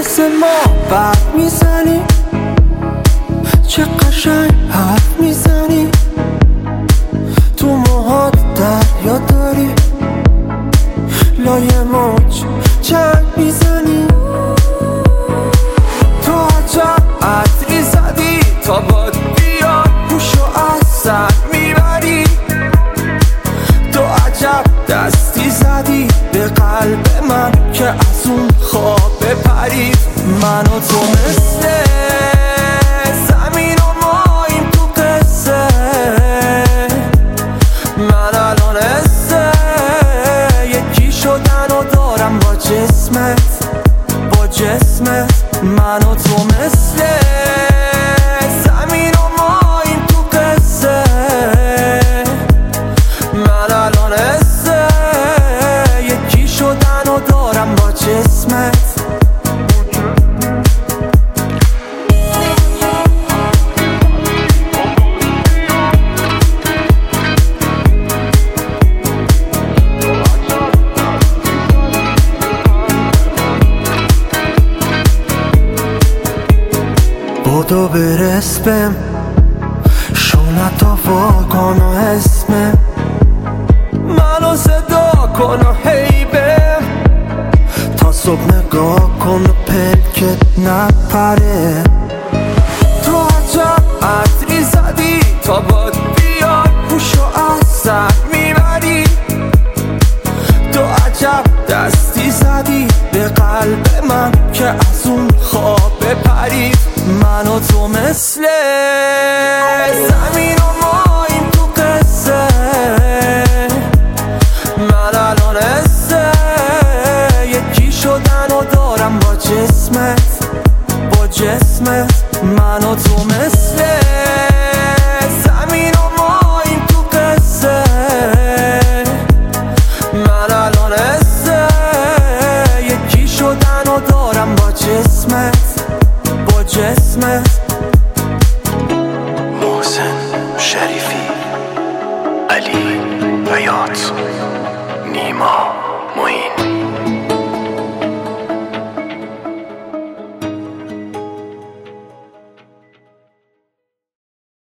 مثل ما برق میزنی، چه قشنگ حرف میزنی، تو موهات دریا داری، لای موج چنگ میزنی، تو عجب عطری زدی تا باد بیاد گوشو از سر میبری، تو عجب دستی زدی به قلب من که از اون خواب بپرید. من و تو مثل زمین و ماییم تو قصه، من الان حسه یکی شدن و دارم با جسمت، با جسمت. من و تو مثل زمین و ماییم تو قصه، من الان حسه یکی شدن و دارم با جسمت. بدو برس بهم شونتا واکن و اسمم، منو صدا کن و حیبم، تا صبح نگاه کن و پلکت نپره. تو عجب عطری زدی تا باد بیاد گوشو از سر میبری، تو عجب دستی زدی به قلب من که از اون خواب بپرید. من و تو مثل زمین و ماییم تو قصه، من الان حسه یکی شدن و دارم با جسمت، با جسمت. من و تو مثل زمین و ماییم تو قصه، من الان حسه یکی شدن و دارم با جسمت، با جسمت. محسن شریفی علی